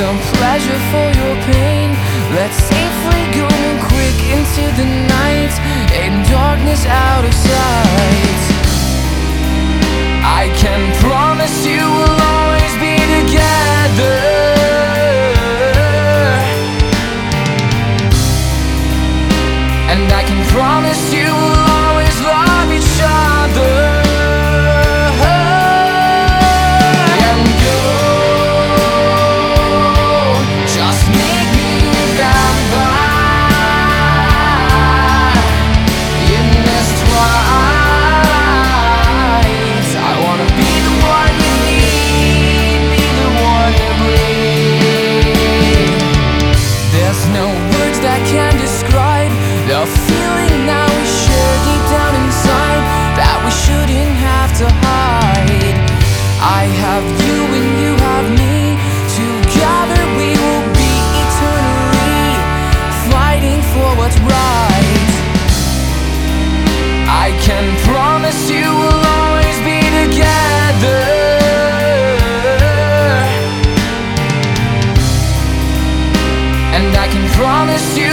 no pleasure for your pain. Let's safely go quick into the night, in darkness out of sight. I can promise you we'll always be together, and I can promise you we'll always love each other. The feeling now we share deep down inside, that we shouldn't have to hide. I have you and you have me, together we will be eternally fighting for what's right. I can promise you we'll always be together, and I can promise you